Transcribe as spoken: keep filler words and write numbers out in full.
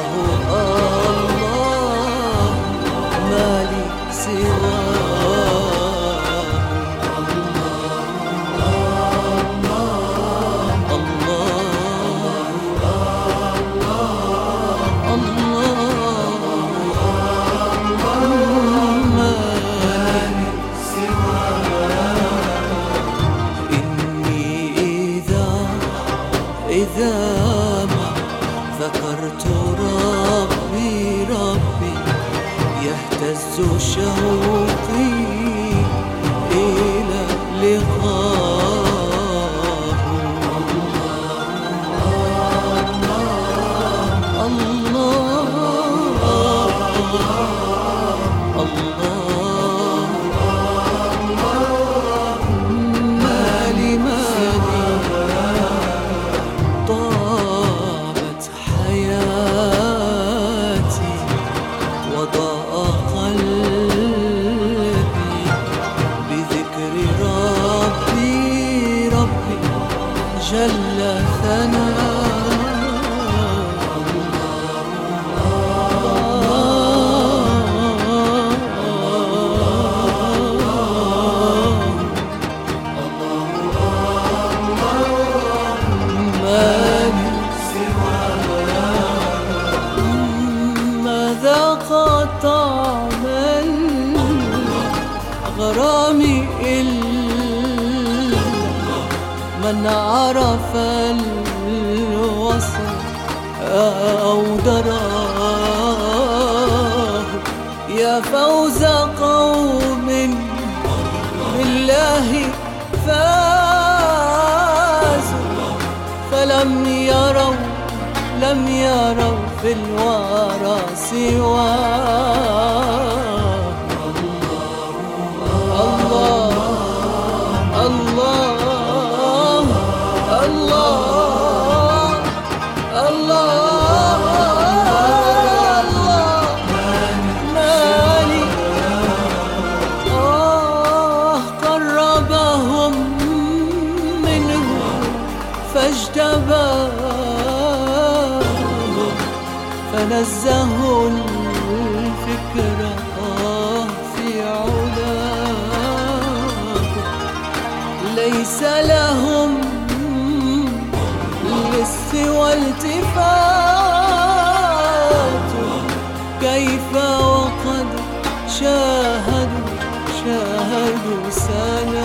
الله ما لي سواه. إذا ما ذكرت ربي ربي يهتز شوقي إلى لقاه. الله الله مالي مالي طابت حياتي وضاء قلبي بذكر ربي ربي جل ثناؤه. طعم الغرام إلا من عرف الوصل أو دراه. يا فوز قوم بالله فازوا فلم يروا لم يروا في الورى سواه. الله الله الله الله مالي آه قربهم منه فاجتباه فنزه الفكرة في علاه. ليس لهم للسوى التفات كيف وقد شاهدوا شاهدوا سنة